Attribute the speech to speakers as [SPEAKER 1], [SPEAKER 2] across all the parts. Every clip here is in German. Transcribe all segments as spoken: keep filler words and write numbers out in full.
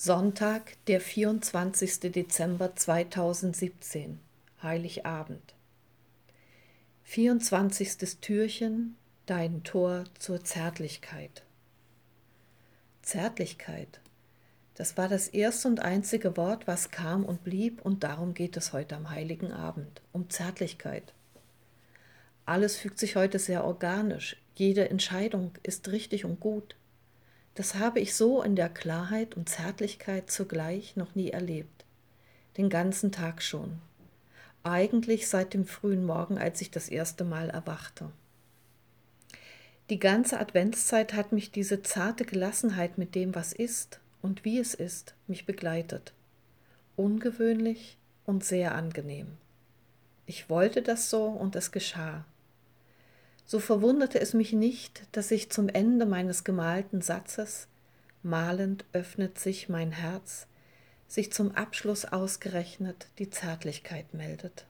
[SPEAKER 1] Sonntag, der vierundzwanzigste Dezember zweitausendsiebzehn, Heiligabend. vierundzwanzigstes Türchen, dein Tor zur Zärtlichkeit. Zärtlichkeit, das war das erste und einzige Wort, was kam und blieb, und darum geht es heute am Heiligen Abend, um Zärtlichkeit. Alles fügt sich heute sehr organisch, jede Entscheidung ist richtig und gut. Das habe ich so in der Klarheit und Zärtlichkeit zugleich noch nie erlebt. Den ganzen Tag schon. Eigentlich seit dem frühen Morgen, als ich das erste Mal erwachte. Die ganze Adventszeit hat mich diese zarte Gelassenheit mit dem, was ist und wie es ist, mich begleitet. Ungewöhnlich und sehr angenehm. Ich wollte das so und es geschah. So verwunderte es mich nicht, dass ich zum Ende meines gemalten Satzes, malend öffnet sich mein Herz, sich zum Abschluss ausgerechnet die Zärtlichkeit meldet.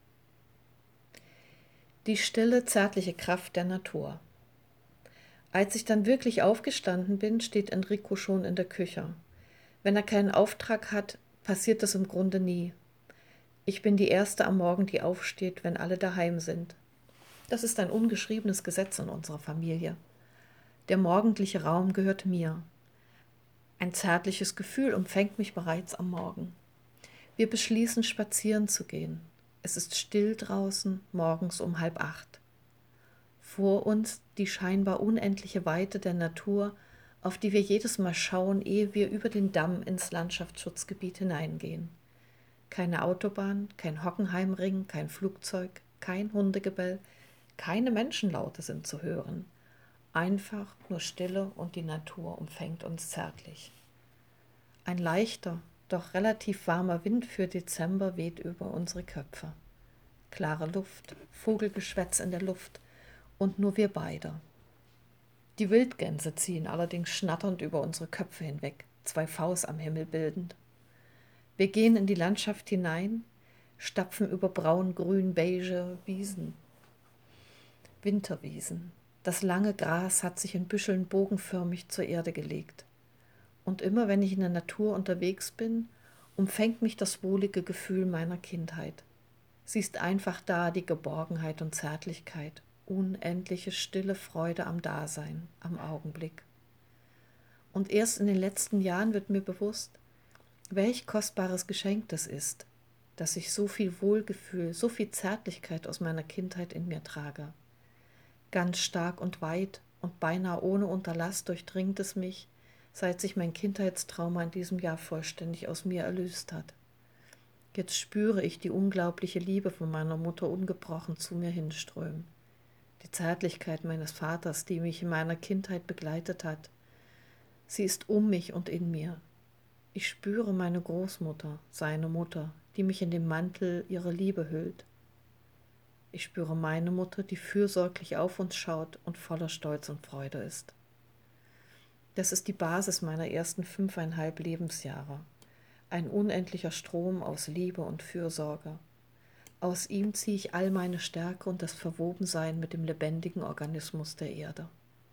[SPEAKER 1] Die stille, zärtliche Kraft der Natur. Als ich dann wirklich aufgestanden bin, steht Enrico schon in der Küche. Wenn er keinen Auftrag hat, passiert das im Grunde nie. Ich bin die Erste am Morgen, die aufsteht, wenn alle daheim sind. Das ist ein ungeschriebenes Gesetz in unserer Familie. Der morgendliche Raum gehört mir. Ein zärtliches Gefühl umfängt mich bereits am Morgen. Wir beschließen, spazieren zu gehen. Es ist still draußen, morgens um halb acht. Vor uns die scheinbar unendliche Weite der Natur, auf die wir jedes Mal schauen, ehe wir über den Damm ins Landschaftsschutzgebiet hineingehen. Keine Autobahn, kein Hockenheimring, kein Flugzeug, kein Hundegebell, keine Menschenlaute sind zu hören. Einfach nur Stille und die Natur umfängt uns zärtlich. Ein leichter, doch relativ warmer Wind für Dezember weht über unsere Köpfe. Klare Luft, Vogelgeschwätz in der Luft und nur wir beide. Die Wildgänse ziehen allerdings schnatternd über unsere Köpfe hinweg, zwei Vs am Himmel bildend. Wir gehen in die Landschaft hinein, stapfen über braun-grün-beige Wiesen. Winterwiesen. Das lange Gras hat sich in Büscheln bogenförmig zur Erde gelegt. Und immer wenn ich in der Natur unterwegs bin, umfängt mich das wohlige Gefühl meiner Kindheit. Sie ist einfach da, die Geborgenheit und Zärtlichkeit, unendliche stille Freude am Dasein, am Augenblick. Und erst in den letzten Jahren wird mir bewusst, welch kostbares Geschenk das ist, dass ich so viel Wohlgefühl, so viel Zärtlichkeit aus meiner Kindheit in mir trage. Ganz stark und weit und beinahe ohne Unterlass durchdringt es mich, seit sich mein Kindheitstrauma in diesem Jahr vollständig aus mir erlöst hat. Jetzt spüre ich die unglaubliche Liebe von meiner Mutter ungebrochen zu mir hinströmen. Die Zärtlichkeit meines Vaters, die mich in meiner Kindheit begleitet hat. Sie ist um mich und in mir. Ich spüre meine Großmutter, seine Mutter, die mich in den Mantel ihrer Liebe hüllt. Ich spüre meine Mutter, die fürsorglich auf uns schaut und voller Stolz und Freude ist. Das ist die Basis meiner ersten fünfeinhalb Lebensjahre. Ein unendlicher Strom aus Liebe und Fürsorge. Aus ihm ziehe ich all meine Stärke und das Verwobensein mit dem lebendigen Organismus der Erde.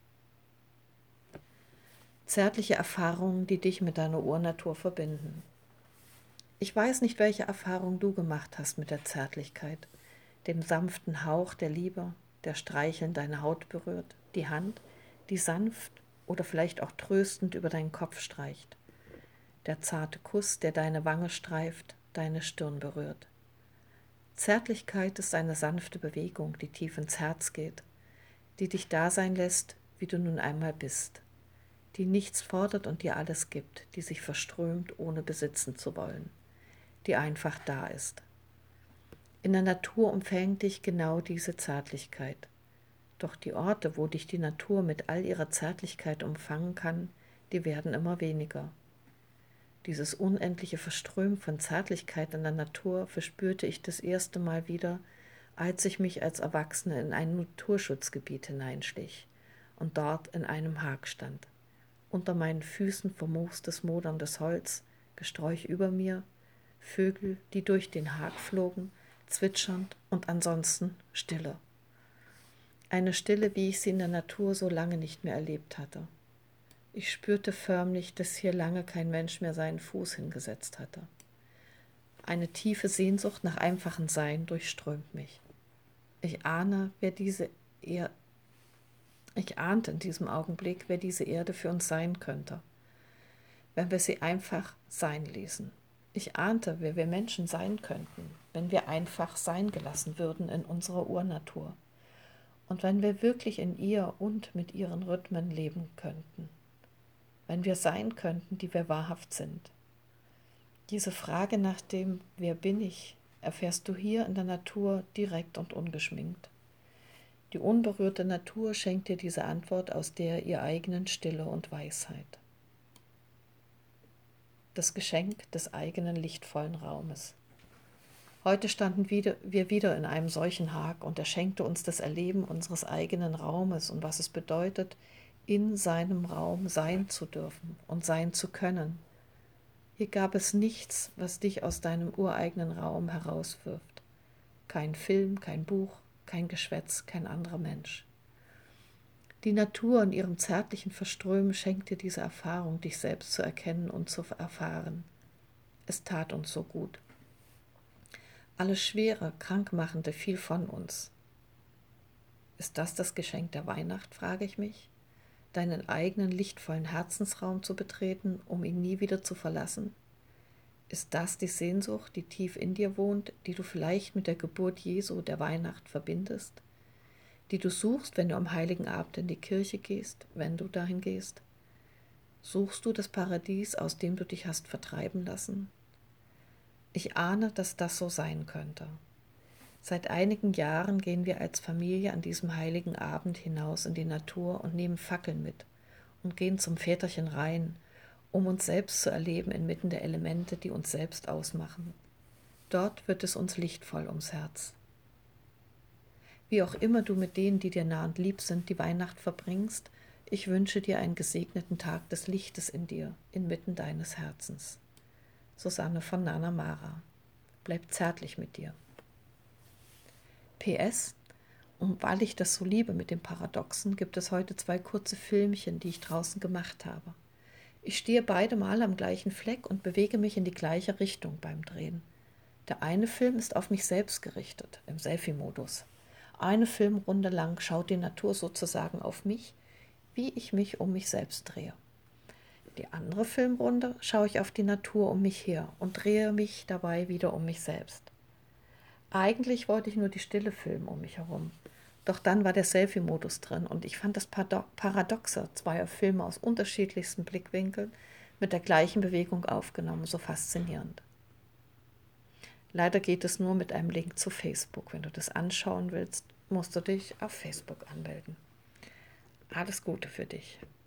[SPEAKER 1] Zärtliche Erfahrungen, die dich mit deiner Urnatur verbinden. Ich weiß nicht, welche Erfahrung du gemacht hast mit der Zärtlichkeit, dem sanften Hauch der Liebe, der streichelnd deine Haut berührt, die Hand, die sanft oder vielleicht auch tröstend über deinen Kopf streicht, der zarte Kuss, der deine Wange streift, deine Stirn berührt. Zärtlichkeit ist eine sanfte Bewegung, die tief ins Herz geht, die dich da sein lässt, wie du nun einmal bist, die nichts fordert und dir alles gibt, die sich verströmt, ohne besitzen zu wollen, die einfach da ist. In der Natur umfängt dich genau diese Zärtlichkeit. Doch die Orte, wo dich die Natur mit all ihrer Zärtlichkeit umfangen kann, die werden immer weniger. Dieses unendliche Verströmen von Zärtlichkeit in der Natur verspürte ich das erste Mal wieder, als ich mich als Erwachsene in ein Naturschutzgebiet hineinschlich und dort in einem Hag stand. Unter meinen Füßen vermoostes, moderndes Holz, Gesträuch über mir, Vögel, die durch den Hag flogen, zwitschernd und ansonsten Stille. Eine Stille, wie ich sie in der Natur so lange nicht mehr erlebt hatte. Ich spürte förmlich, dass hier lange kein Mensch mehr seinen Fuß hingesetzt hatte. Eine tiefe Sehnsucht nach einfachem Sein durchströmt mich. Ich ahne, wer diese er ich ahnte in diesem Augenblick, wer diese Erde für uns sein könnte, wenn wir sie einfach sein ließen. Ich ahnte, wer wir Menschen sein könnten, wenn wir einfach sein gelassen würden in unserer Urnatur und wenn wir wirklich in ihr und mit ihren Rhythmen leben könnten, wenn wir sein könnten, die wir wahrhaft sind. Diese Frage nach dem Wer bin ich, erfährst du hier in der Natur direkt und ungeschminkt. Die unberührte Natur schenkt dir diese Antwort aus der ihr eigenen Stille und Weisheit. Das Geschenk des eigenen lichtvollen Raumes. Heute standen wir wieder in einem solchen Hag und er schenkte uns das Erleben unseres eigenen Raumes und was es bedeutet, in seinem Raum sein zu dürfen und sein zu können. Hier gab es nichts, was dich aus deinem ureigenen Raum herauswirft. Kein Film, kein Buch, kein Geschwätz, kein anderer Mensch. Die Natur in ihrem zärtlichen Verströmen schenkt dir diese Erfahrung, dich selbst zu erkennen und zu erfahren. Es tat uns so gut. Alles Schwere, Krankmachende fiel von uns. Ist das das Geschenk der Weihnacht, frage ich mich? Deinen eigenen lichtvollen Herzensraum zu betreten, um ihn nie wieder zu verlassen? Ist das die Sehnsucht, die tief in dir wohnt, die du vielleicht mit der Geburt Jesu, der Weihnacht, verbindest? Die du suchst, wenn du am Heiligen Abend in die Kirche gehst, wenn du dahin gehst? Suchst du das Paradies, aus dem du dich hast vertreiben lassen? Ich ahne, dass das so sein könnte. Seit einigen Jahren gehen wir als Familie an diesem Heiligen Abend hinaus in die Natur und nehmen Fackeln mit und gehen zum Väterchen Rhein, um uns selbst zu erleben inmitten der Elemente, die uns selbst ausmachen. Dort wird es uns lichtvoll ums Herz. Wie auch immer du mit denen, die dir nah und lieb sind, die Weihnacht verbringst, ich wünsche dir einen gesegneten Tag des Lichtes in dir, inmitten deines Herzens. Susanne von Nana Mara. Bleib zärtlich mit dir. P S. Und weil ich das so liebe mit dem Paradoxen, gibt es heute zwei kurze Filmchen, die ich draußen gemacht habe. Ich stehe beide Mal am gleichen Fleck und bewege mich in die gleiche Richtung beim Drehen. Der eine Film ist auf mich selbst gerichtet, im Selfie-Modus. Eine Filmrunde lang schaut die Natur sozusagen auf mich, wie ich mich um mich selbst drehe. Die andere Filmrunde schaue ich auf die Natur um mich her und drehe mich dabei wieder um mich selbst. Eigentlich wollte ich nur die Stille filmen um mich herum. Doch dann war der Selfie-Modus drin und ich fand das Paradoxe zweier Filme aus unterschiedlichsten Blickwinkeln mit der gleichen Bewegung aufgenommen so faszinierend. Leider geht es nur mit einem Link zu Facebook. Wenn du das anschauen willst, musst du dich auf Facebook anmelden. Alles Gute für dich.